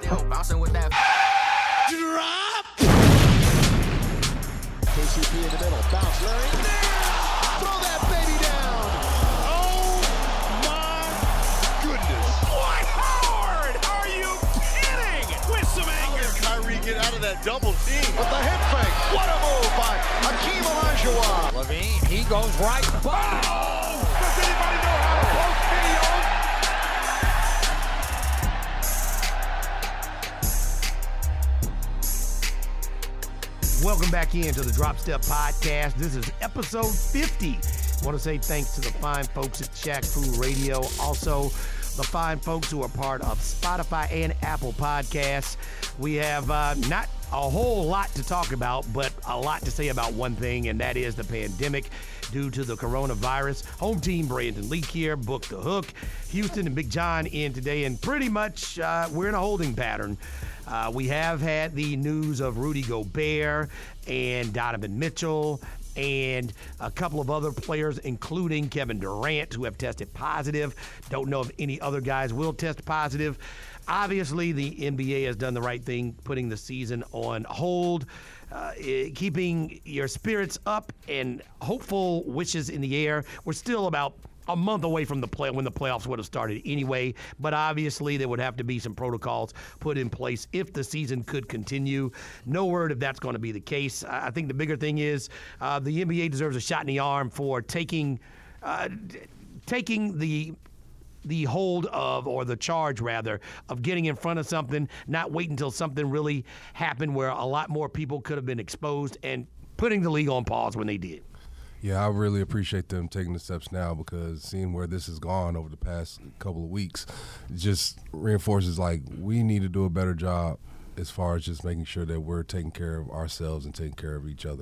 Yo, bouncing with that drop. KCP in the middle. Bounce, Larry. Throw that baby down. Oh, my goodness. Dwight Howard! Are you kidding? With some anger. Kyrie get out of that double team. With the hip fake. What a move by Hakeem Olajuwon. LaVine, he goes right. Oh! Does anybody know how to post videos? Welcome back into the Drop Step Podcast. This is episode 50. I want to say thanks to the fine folks at Shack Food Radio. Also, the fine folks who are part of Spotify and Apple Podcasts. We have not a whole lot to talk about, but a lot to say about one thing, and that is the pandemic due to the coronavirus. Home team Brandon Leak here, Book the Hook. Houston and Big John in today, and pretty much we're in a holding pattern. We have had the news of Rudy Gobert and Donovan Mitchell and a couple of other players, including Kevin Durant, who have tested positive. Don't know if any other guys will test positive. Obviously, the NBA has done the right thing, putting the season on hold, keeping your spirits up and hopeful wishes in the air. We're still about a month away from when the playoffs would have started anyway, but obviously there would have to be some protocols put in place if the season could continue. No word if that's going to be the case. I think the bigger thing is the NBA deserves a shot in the arm for taking the hold of, or the charge rather, of getting in front of something, not waiting until something really happened where a lot more people could have been exposed, and putting the league on pause when they did. Yeah, I really appreciate them taking the steps now, because seeing where this has gone over the past couple of weeks just reinforces, like, we need to do a better job as far as just making sure that we're taking care of ourselves and taking care of each other.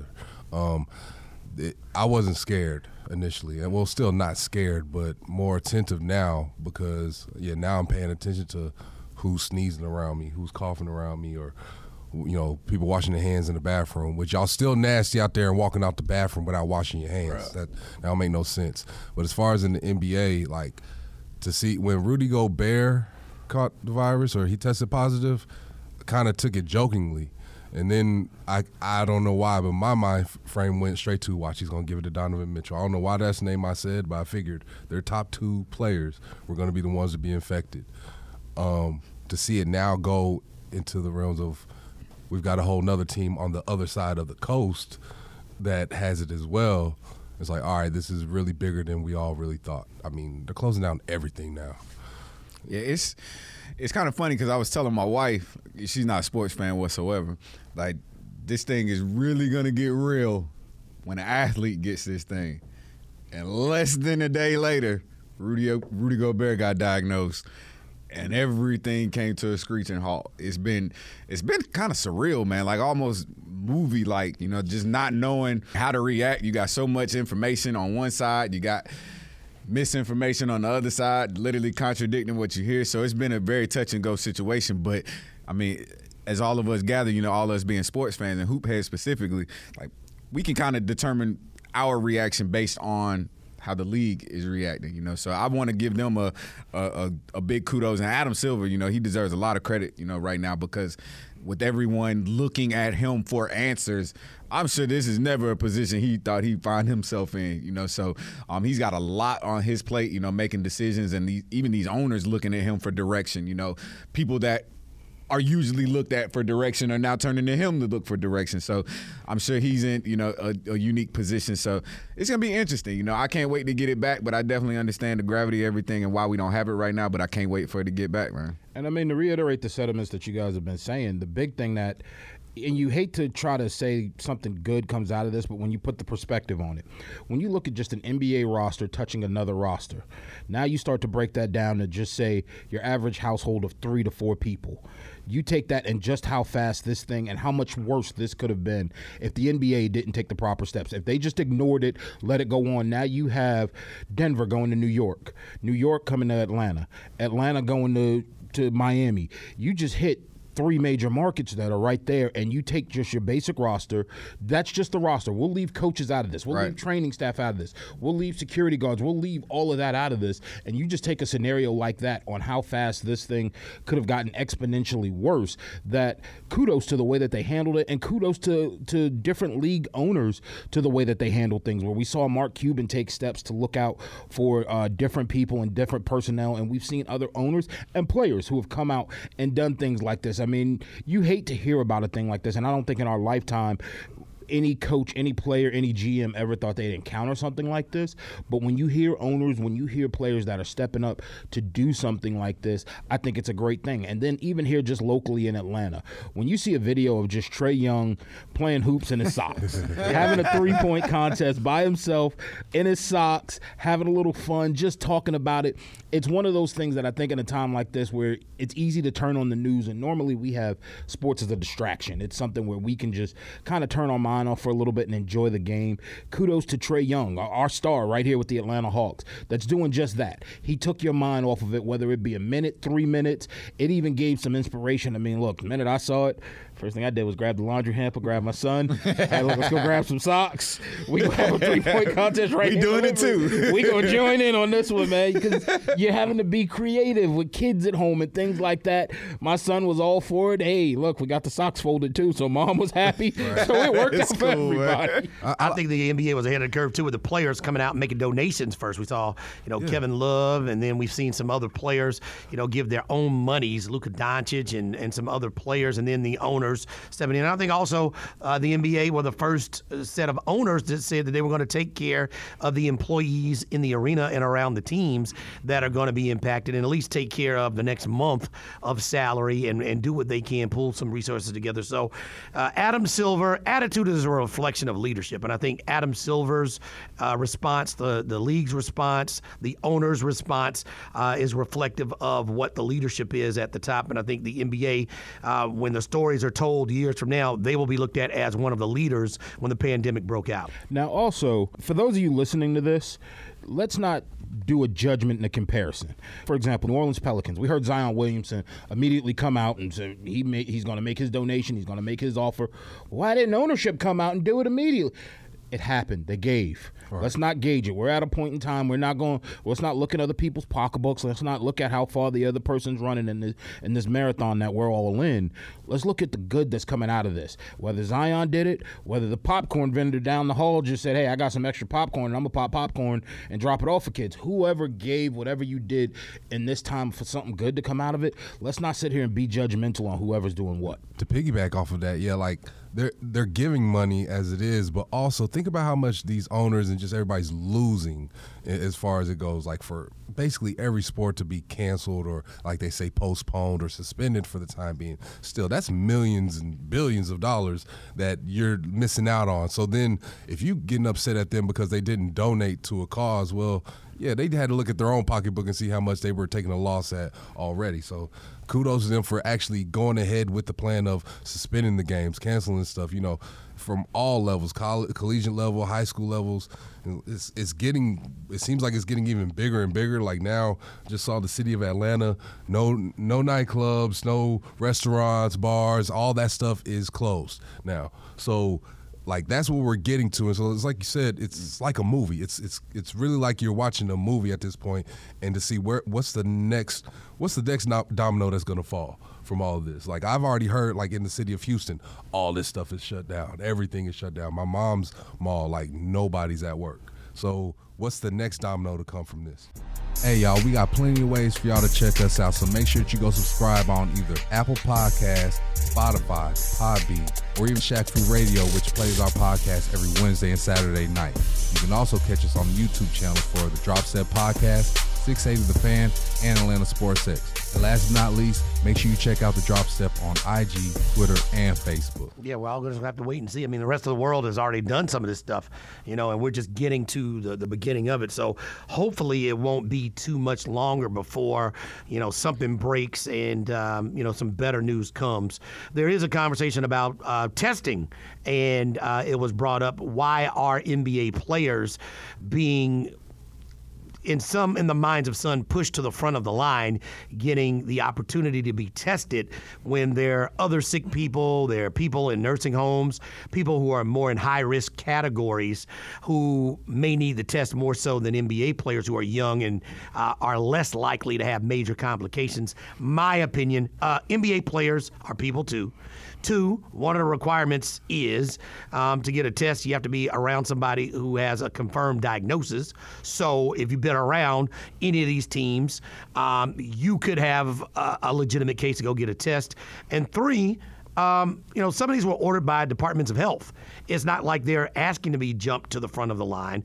I wasn't scared initially, and well, still not scared, but more attentive now, because, now I'm paying attention to who's sneezing around me, who's coughing around me, or people washing their hands in the bathroom, which y'all still nasty out there and walking out the bathroom without washing your hands. Right. That don't make no sense. But as far as in the NBA, like, to see when Rudy Gobert caught the virus, or he tested positive, I kind of took it jokingly. And then I don't know why, but my mind frame went straight to, watch, he's going to give it to Donovan Mitchell. I don't know why that's the name I said, but I figured their top two players were going to be the ones to be infected. To see it now go into the realms of, we've got a whole nother team on the other side of the coast that has it as well. It's like, all right, this is really bigger than we all really thought. I mean, they're closing down everything now. Yeah, it's kind of funny, because I was telling my wife, she's not a sports fan whatsoever, like, this thing is really going to get real when an athlete gets this thing. And less than a day later, Rudy Gobert got diagnosed, and everything came to a screeching halt. It's been kind of surreal, man, like almost movie-like, just not knowing how to react. You got so much information on one side, you got misinformation on the other side, literally contradicting what you hear. So it's been a very touch-and-go situation. But, I mean, as all of us gather, all of us being sports fans and hoop heads specifically, like, we can kind of determine our reaction based on how the league is reacting, So I want to give them a big kudos. And Adam Silver, he deserves a lot of credit, right now, because with everyone looking at him for answers, I'm sure this is never a position he thought he'd find himself in, So he's got a lot on his plate, making decisions, and even these owners looking at him for direction, people that are usually looked at for direction are now turning to him to look for direction. So I'm sure he's in, a unique position. So it's going to be interesting. I can't wait to get it back, but I definitely understand the gravity of everything and why we don't have it right now, but I can't wait for it to get back, man. And I mean, to reiterate the sentiments that you guys have been saying, the big thing that, and you hate to try to say something good comes out of this, but when you put the perspective on it, when you look at just an NBA roster touching another roster, now you start to break that down to just say your average household of 3 to 4 people. You take that and just how fast this thing and how much worse this could have been if the NBA didn't take the proper steps. If they just ignored it, let it go on. Now you have Denver going to New York, New York coming to Atlanta, Atlanta going to Miami. You just hit 3 major markets that are right there, and you take just your basic roster, that's just the roster. We'll leave coaches out of this. We'll leave training staff out of this. We'll leave security guards. We'll leave all of that out of this. And you just take a scenario like that on how fast this thing could have gotten exponentially worse, that kudos to the way that they handled it, and kudos to different league owners to the way that they handled things, where we saw Mark Cuban take steps to look out for different people and different personnel, and we've seen other owners and players who have come out and done things like this. I mean, you hate to hear about a thing like this, and I don't think in our lifetime any coach, any player, any GM ever thought they'd encounter something like this. But when you hear owners, when you hear players that are stepping up to do something like this, I think it's a great thing. And then even here just locally in Atlanta, when you see a video of just Trae Young playing hoops in his socks, having a 3-point contest by himself in his socks, having a little fun, just talking about it, it's one of those things that I think in a time like this where it's easy to turn on the news, and normally we have sports as a distraction. It's something where we can just kind of turn our mind off for a little bit and enjoy the game. Kudos to Trae Young, our star right here with the Atlanta Hawks, that's doing just that. He took your mind off of it, whether it be a minute, 3 minutes. It even gave some inspiration. I mean, look, the minute I saw it, first thing I did was grab the laundry hamper, grab my son. Hey, look, let's go grab some socks. We gonna have a 3-point contest right here. We doing it too. We gonna join in on this one, man, because you're having to be creative with kids at home and things like that. My son was all for it. Hey, look, we got the socks folded too, so mom was happy. Right. So it worked out for everybody. I think the NBA was ahead of the curve too, with the players coming out and making donations first. We saw, Kevin Love, and then we've seen some other players, give their own monies, Luka Doncic and some other players, and then the owners stepping in. And I think also the NBA were the first set of owners that said that they were going to take care of the employees in the arena and around the teams that are going to be impacted, and at least take care of the next month of salary and do what they can, pull some resources together. So Adam Silver, attitude is a reflection of leadership, and I think Adam Silver's response, the league's response, the owner's response is reflective of what the leadership is at the top. And I think the NBA, when the stories are told years from now, they will be looked at as one of the leaders when the pandemic broke out. Now, also, for those of you listening to this, let's not do a judgment and a comparison. For example, New Orleans Pelicans, we heard Zion Williamson immediately come out and say he's going to make his donation, he's going to make his offer. Why didn't ownership come out and do it immediately? It happened. They gave. Right. Let's not gauge it. We're at a point in time. Let's not look at other people's pocketbooks. Let's not look at how far the other person's running in this marathon that we're all in. Let's look at the good that's coming out of this. Whether Zion did it, whether the popcorn vendor down the hall just said, hey, I got some extra popcorn and I'm going to pop popcorn and drop it off for kids. Whoever gave whatever you did in this time for something good to come out of it, let's not sit here and be judgmental on whoever's doing what. To piggyback off of that, they're giving money as it is, but also think about how much these owners and just everybody's losing as far as it goes. Like for basically every sport to be canceled or, like they say, postponed or suspended for the time being, still that's millions and billions of dollars that you're missing out on. So then if you getting upset at them because they didn't donate to a cause, well, yeah, they had to look at their own pocketbook and see how much they were taking a loss at already. So kudos to them for actually going ahead with the plan of suspending the games, canceling stuff, from all levels, collegiate level, high school levels. It seems like it's getting even bigger and bigger. Like now, just saw the city of Atlanta, no nightclubs, no restaurants, bars, all that stuff is closed now. So that's what we're getting to. And so it's like you said, it's like a movie. It's really like you're watching a movie at this point, and to see what's the next domino that's going to fall from all of this. Like I've already heard, in the city of Houston, all this stuff is shut down. Everything is shut down. My mom's mall, nobody's at work. So what's the next domino to come from this? Hey, y'all, we got plenty of ways for y'all to check us out, so make sure that you go subscribe on either Apple Podcasts, Spotify, Podbean, or even Shaq Fu Radio, which plays our podcast every Wednesday and Saturday night. You can also catch us on the YouTube channel for the Drop Step Podcast, 680 The Fan, and Atlanta Sports X. And last but not least, make sure you check out the Drop Step on IG, Twitter, and Facebook. Yeah, well, we're just going to have to wait and see. I mean, the rest of the world has already done some of this stuff, and we're just getting to the beginning of it. So hopefully it won't be too much longer before, something breaks and, some better news comes. There is a conversation about testing, and it was brought up, why are NBA players being in the minds of some, pushed to the front of the line, getting the opportunity to be tested when there are other sick people, there are people in nursing homes, people who are more in high-risk categories who may need the test more so than NBA players who are young and are less likely to have major complications. My opinion, NBA players are people too. Two, one of the requirements is to get a test, you have to be around somebody who has a confirmed diagnosis. So if you've been around any of these teams, you could have a legitimate case to go get a test. And three, some of these were ordered by departments of health. It's not like they're asking to be jumped to the front of the line,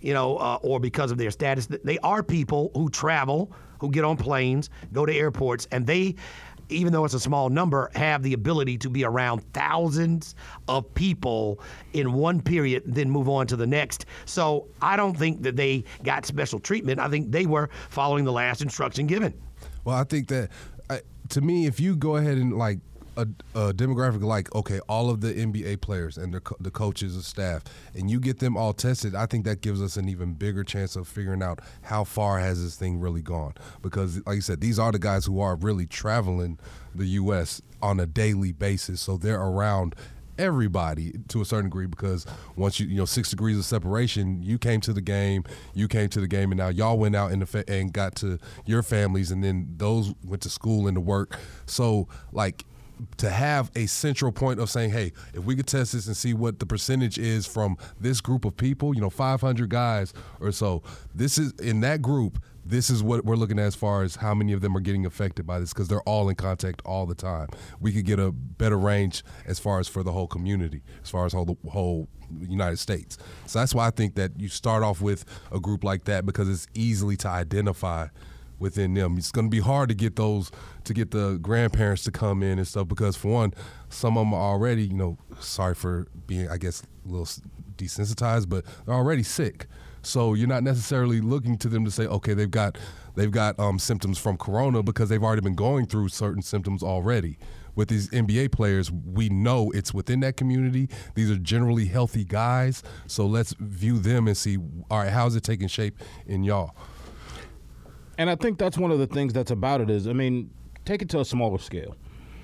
or because of their status. They are people who travel, who get on planes, go to airports, and they, even though it's a small number, have the ability to be around thousands of people in one period, then move on to the next. So I don't think that they got special treatment. I think they were following the last instruction given. Well, I think that, to me, if you go ahead and like a demographic like, okay, all of the NBA players and the coaches and staff, and you get them all tested, I think that gives us an even bigger chance of figuring out how far has this thing really gone. Because, like you said, these are the guys who are really traveling the U.S. on a daily basis, so they're around everybody to a certain degree, because once 6 degrees of separation, you came to the game, and now y'all went out and got to your families, and then those went to school and to work. So, like, to have a central point of saying, hey, if we could test this and see what the percentage is from this group of people, 500 guys or so, this is in that group, this is what we're looking at as far as how many of them are getting affected by this, because they're all in contact all the time. We could get a better range as far as for the whole community, as far as the whole United States. So that's why I think that you start off with a group like that, because it's easily to identify within them. It's going to be hard to get the grandparents to come in and stuff, because for one, some of them are already, sorry for being, I guess, a little desensitized, but they're already sick. So you're not necessarily looking to them to say, okay, they've got symptoms from corona, because they've already been going through certain symptoms already. With these NBA players, we know it's within that community. These are generally healthy guys. So let's view them and see, all right, how's it taking shape in y'all? And I think that's one of the things that's about it is, take it to a smaller scale.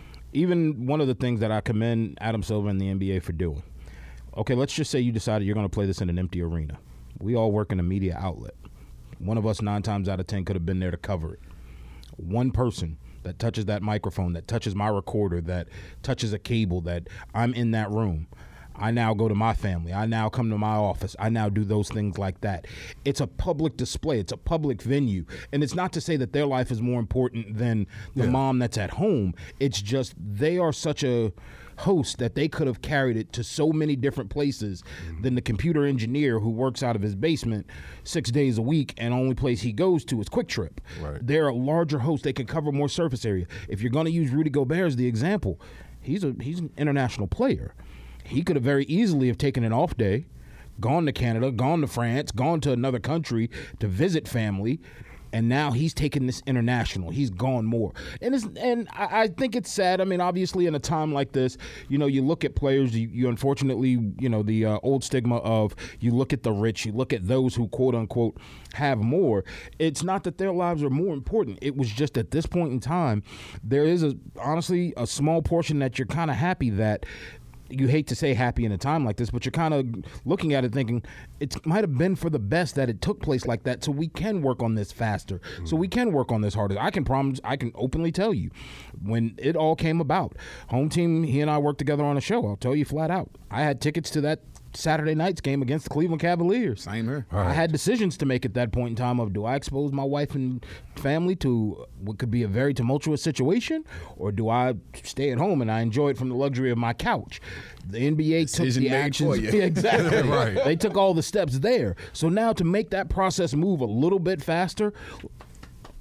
Even one of the things that I commend Adam Silver and the NBA for doing. Okay, let's just say you decided you're going to play this in an empty arena. We all work in a media outlet. One of us 9 times out of 10 could have been there to cover it. One person that touches that microphone, that touches my recorder, that touches a cable, that I'm in that room. I now go to my family. I now come to my office. I now do those things like that. It's a public display. It's a public venue. And it's not to say that their life is more important than the mom that's at home. It's just they are such a host that they could have carried it to so many different places than the computer engineer who works out of his basement 6 days a week and only place he goes to is Quick Trip. Right. They're a larger host. They can cover more surface area. If you're going to use Rudy Gobert as the example, he's an international player. He could have very easily have taken an off day, gone to Canada, gone to France, gone to another country to visit family, and now he's taking this international. He's gone more. And I think it's sad. Obviously in a time like this, you look at players, you unfortunately, the old stigma of you look at the rich, you look at those who quote unquote have more. It's not that their lives are more important. It was just at this point in time, there is honestly a small portion that you're kind of happy that you hate to say happy in a time like this, but you're kind of looking at it thinking it might have been for the best that it took place like that, so we can work on this faster, so we can work on this harder. I can openly tell you, when it all came about, home team, he and I worked together on a show. I'll tell you flat out, I had tickets to that Saturday night's game against the Cleveland Cavaliers. Same here. Right. I had decisions to make at that point in time of, do I expose my wife and family to what could be a very tumultuous situation, or do I stay at home and I enjoy it from the luxury of my couch? The NBA took the actions. Yeah, exactly. Right. They took all the steps there. So now to make that process move a little bit faster,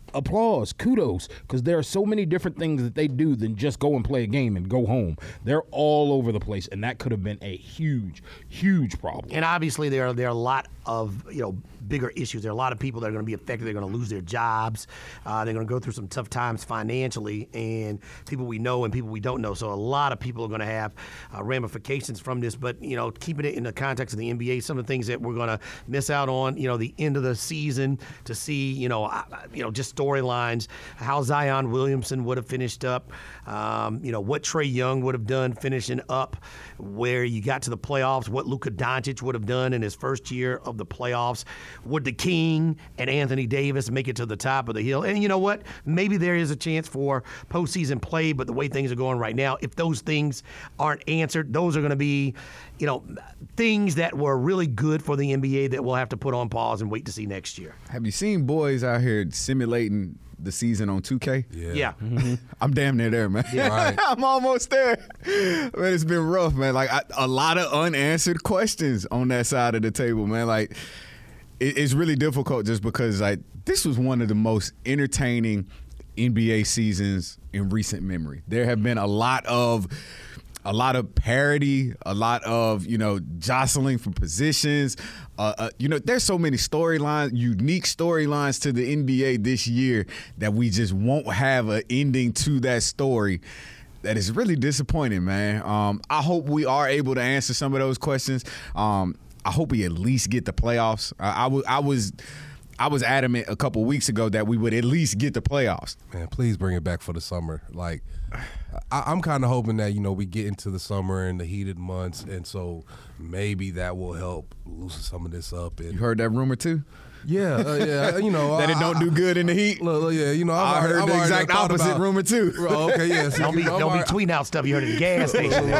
applause, kudos, because there are so many different things that they do than just go and play a game and go home. They're all over the place, and that could have been a huge, huge problem. And obviously there are a lot of bigger issues. There are a lot of people that are going to be affected. They're going to lose their jobs. They're going to go through some tough times financially, and people we know and people we don't know. So a lot of people are going to have ramifications from this. But keeping it in the context of the NBA, some of the things that we're going to miss out on. The end of the season to see. Just storylines. How Zion Williamson would have finished up. What Trae Young would have done finishing up. Where you got to the playoffs. What Luka Doncic would have done in his first year of the playoffs. Would the King and Anthony Davis make it to the top of the hill? And you know what? Maybe there is a chance for postseason play, but the way things are going right now, if those things aren't answered, those are going to be, things that were really good for the NBA that we'll have to put on pause and wait to see next year. Have you seen boys out here simulating the season on 2K? Yeah. Mm-hmm. I'm damn near there, man. Yeah. Right. I'm almost there. Man, it's been rough, man. Like, a lot of unanswered questions on that side of the table, man. Like, it's really difficult just because, like, this was one of the most entertaining NBA seasons in recent memory. There have been a lot of parity, a lot of, jostling for positions. There's so many storylines, unique storylines to the NBA this year that we just won't have an ending to that story. That is really disappointing, man. I hope we are able to answer some of those questions. I hope we at least get the playoffs. I was adamant a couple weeks ago that we would at least get the playoffs. Man, please bring it back for the summer. Like, I'm kind of hoping that, we get into the summer and the heated months, and so maybe that will help loosen some of this up. And You heard that rumor too? yeah, That it don't do good in the heat? Look, yeah, I heard the exact opposite rumor too. Okay, yes. Don't be tweeting out stuff you heard at the gas station.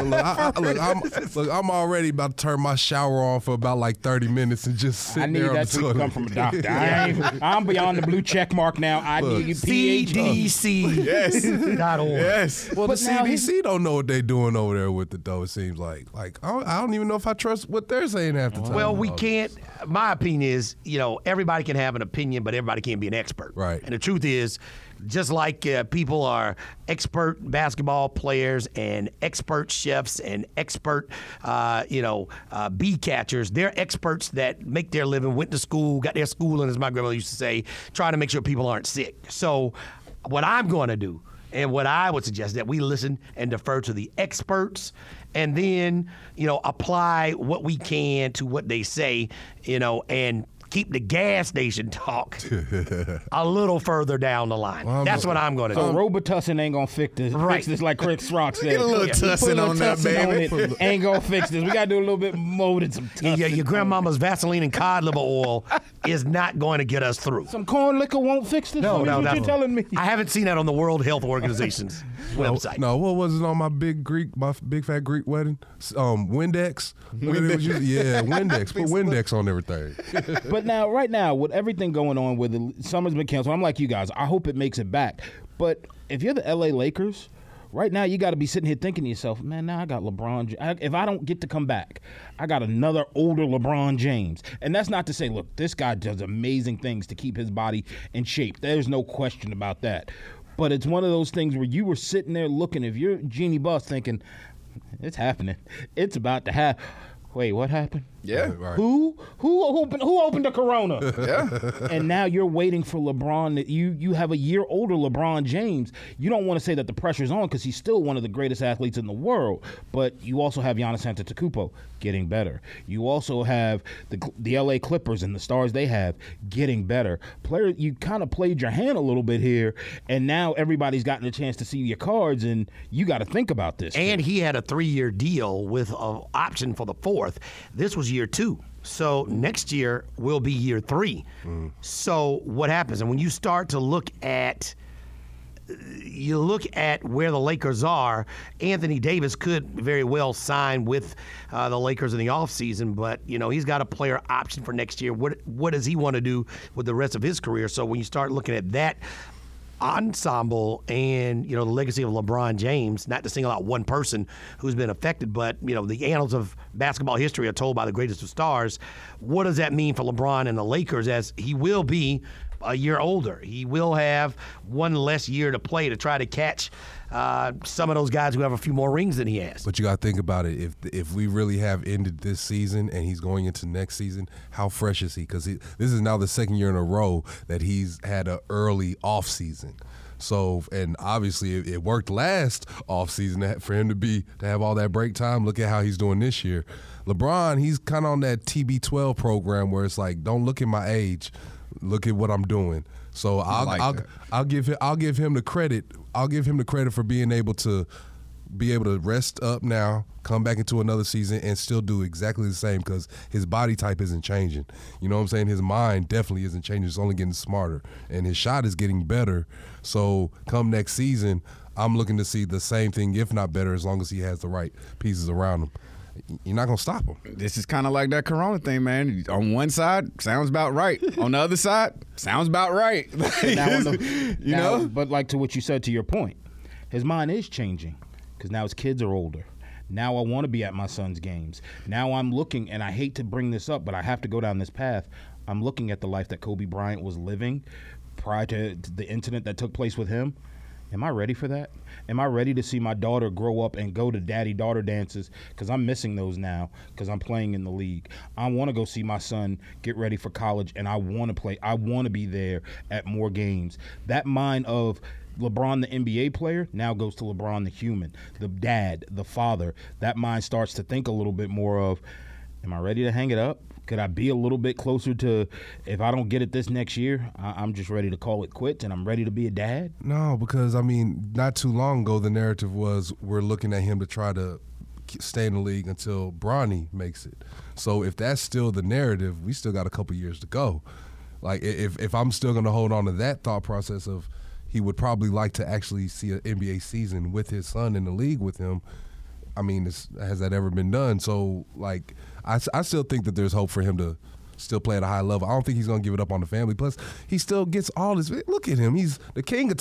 I'm already about to turn my shower on for about like 30 minutes and just sit I need there on that the tweet to toilet. come from a doctor. I'm beyond the blue check mark now. I need PhD. CDC.org. Yes. Well, But the now CDC don't know what they're doing over there with it, though, it seems like. I don't even know if I trust what they're saying half the time. Well, we can't. My opinion is, everybody can have an opinion, but everybody can't be an expert. Right. And the truth is, just like people are expert basketball players and expert chefs and expert, bee catchers, they're experts that make their living, went to school, got their schooling, as my grandmother used to say, trying to make sure people aren't sick. So what I'm going to do, and what I would suggest, that we listen and defer to the experts, and then, apply what we can to what they say, and keep the gas station talk a little further down the line. Well, That's what I'm going to So do. Robitussin ain't gonna fix this. Right. Fix this like Chris Rock said. Get a little tussin Put a on that, tussin baby. on it. Ain't gonna fix this. We gotta do a little bit more than some tussin. Yeah, your grandmama's Vaseline and cod liver oil is not going to get us through. Some corn liquor won't fix this. No, Is what that's you're telling me. I haven't seen that on the World Health Organization's website. No, what was it on my big fat Greek wedding? Windex. Yeah, Windex. Put Windex on everything. But now, right now, with everything going on with the summer's been canceled, I'm like you guys. I hope it makes it back. But if you're the LA Lakers, right now you got to be sitting here thinking to yourself, man, now I got LeBron. If I don't get to come back, I got another older LeBron James. And that's not to say, look, this guy does amazing things to keep his body in shape. There's no question about that. But it's one of those things where you were sitting there looking, if you're Jeannie Buss, thinking, it's happening. It's about to happen. Wait, what happened? Yeah. Right. Who opened the Corona? Yeah. And now you're waiting for LeBron. You have a year older LeBron James. You don't want to say that the pressure's on because he's still one of the greatest athletes in the world. But you also have Giannis Antetokounmpo getting better. You also have the LA Clippers and the stars they have getting better. Player, you kind of played your hand a little bit here, and now everybody's gotten a chance to see your cards, and you got to think about this. And he had a 3-year deal with an option for the 4th. This was year 2. So next year will be year 3. So what happens? And when you start to look at where the Lakers are, Anthony Davis could very well sign with the Lakers in the offseason, but he's got a player option for next year. What does he want to do with the rest of his career? So when you start looking at that ensemble and the legacy of LeBron James, not to single out one person who's been affected, but the annals of basketball history are told by the greatest of stars. What does that mean for LeBron and the Lakers, as he will be a year older. He will have one less year to play to try to catch some of those guys who have a few more rings than he has. But you got to think about it. If we really have ended this season and he's going into next season, how fresh is he? Because this is now the second year in a row that he's had an early off season. So, and obviously it worked last offseason for him to have all that break time. Look at how he's doing this year. LeBron, he's kind of on that TB12 program where it's like, don't look at my age, look at what I'm doing. So I'll give him the credit. I'll give him the credit for being able to rest up now, come back into another season, and still do exactly the same because his body type isn't changing. You know what I'm saying? His mind definitely isn't changing. It's only getting smarter, and his shot is getting better. So come next season, I'm looking to see the same thing, if not better, as long as he has the right pieces around him. You're not going to stop him. This is kind of like that Corona thing, man. On one side, sounds about right. On the other side, sounds about right. But like to what you said to your point, his mind is changing because now his kids are older. Now I want to be at my son's games. Now I'm looking, and I hate to bring this up, but I have to go down this path. I'm looking at the life that Kobe Bryant was living prior to the incident that took place with him. Am I ready for that? Am I ready to see my daughter grow up and go to daddy-daughter dances? Because I'm missing those now because I'm playing in the league. I want to go see my son get ready for college, and I want to play. I want to be there at more games. That mind of LeBron, the NBA player, now goes to LeBron, the human, the dad, the father. That mind starts to think a little bit more of, am I ready to hang it up? Could I be a little bit closer to, if I don't get it this next year, I'm just ready to call it quits and I'm ready to be a dad? No, because, I mean, not too long ago, the narrative was we're looking at him to try to stay in the league until Bronny makes it. So if that's still the narrative, we still got a couple years to go. Like, if I'm still going to hold on to that thought process of he would probably like to actually see an NBA season with his son in the league with him, I mean, has that ever been done? So, like, I still think that there's hope for him to still play at a high level. I don't think he's going to give it up on the family. Plus, he still gets all this. Look at him. He's the king of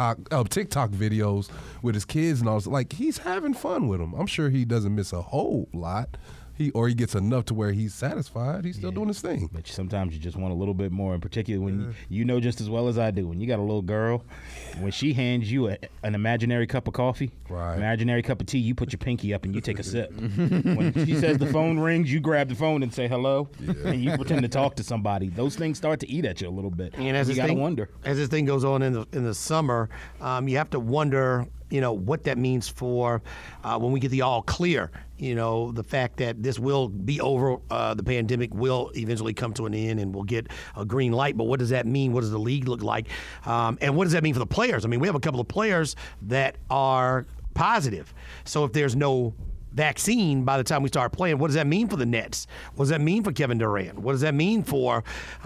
TikTok videos with his kids and all this. Like, he's having fun with them. I'm sure he doesn't miss a whole lot. He gets enough to where he's satisfied. He's still doing his thing. But sometimes you just want a little bit more, in particular when you know just as well as I do, when you got a little girl, when she hands you an imaginary cup of coffee, right, imaginary cup of tea, you put your pinky up and you take a sip. When she says the phone rings, you grab the phone and say hello, and you pretend to talk to somebody. Those things start to eat at you a little bit. And as you got to wonder. As this thing goes on in the summer, you have to wonder, what that means for when we get the all clear. The fact that this will be over, the pandemic will eventually come to an end and we'll get a green light. But what does that mean? What does the league look like? And what does that mean for the players? I mean, we have a couple of players that are positive. So if there's no vaccine by the time we start playing, what does that mean for the Nets? What does that mean for Kevin Durant? What does that mean for,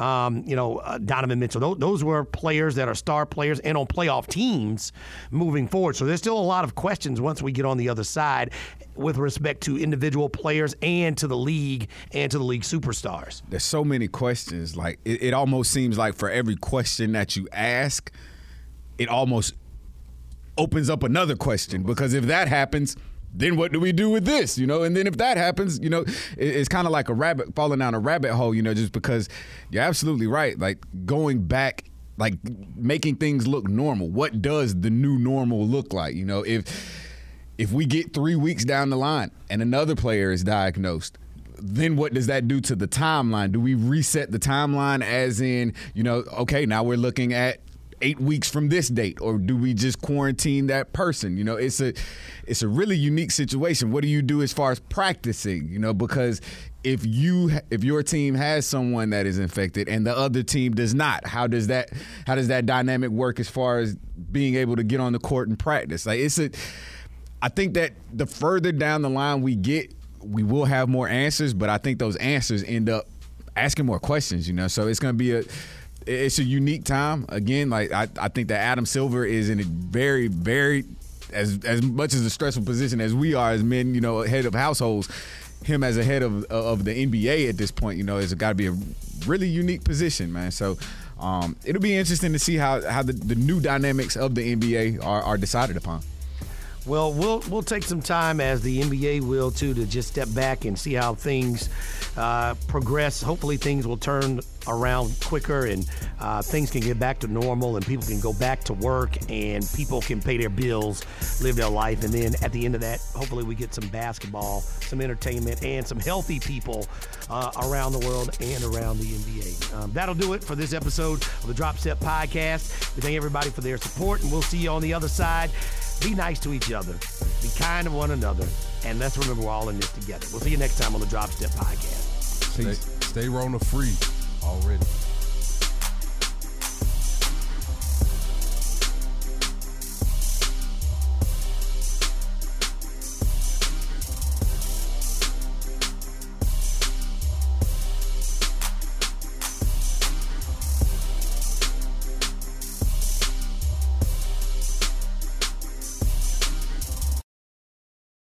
Donovan Mitchell? Those were players that are star players and on playoff teams moving forward. So there's still a lot of questions once we get on the other side with respect to individual players and to the league and to the league superstars. There's so many questions. Like, it almost seems like for every question that you ask, it almost opens up another question, because if that happens, then what do we do with this? And then if that happens, it's kind of like a rabbit falling down a rabbit hole, just because you're absolutely right. Like, going back, like making things look normal. What does the new normal look like? If we get 3 weeks down the line and another player is diagnosed, then what does that do to the timeline? Do we reset the timeline as in, okay, now we're looking at 8 weeks from this date, or do we just quarantine that person? It's a really unique situation. What do you do as far as practicing? Because if your team has someone that is infected and the other team does not, how does that dynamic work as far as being able to get on the court and practice? Like, I think that the further down the line we get, we will have more answers, but I think those answers end up asking more questions. So it's going to be it's a unique time. Again, like I think that Adam Silver is in a very, very, as much as a stressful position as we are as men, head of households, him as a head of the NBA at this point, has got to be a really unique position, man. So it'll be interesting to see how the new dynamics of the NBA are decided upon. Well, we'll take some time, as the NBA will too, to just step back and see how things progress. Hopefully things will turn around quicker and things can get back to normal and people can go back to work and people can pay their bills, live their life. And then at the end of that, hopefully we get some basketball, some entertainment, and some healthy people around the world and around the NBA. That'll do it for this episode of the Drop Step Podcast. We thank everybody for their support, and we'll see you on the other side. Be nice to each other. Be kind to one another. And let's remember we're all in this together. We'll see you next time on the Drop Step Podcast. Stay Rona free already.